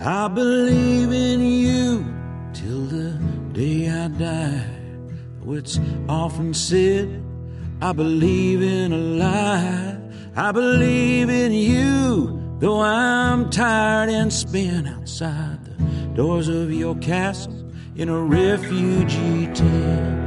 I believe in you till the day I die. It's often said, I believe in a lie. I believe in you, though I'm tired and spent outside the doors of your castle in a refugee tent.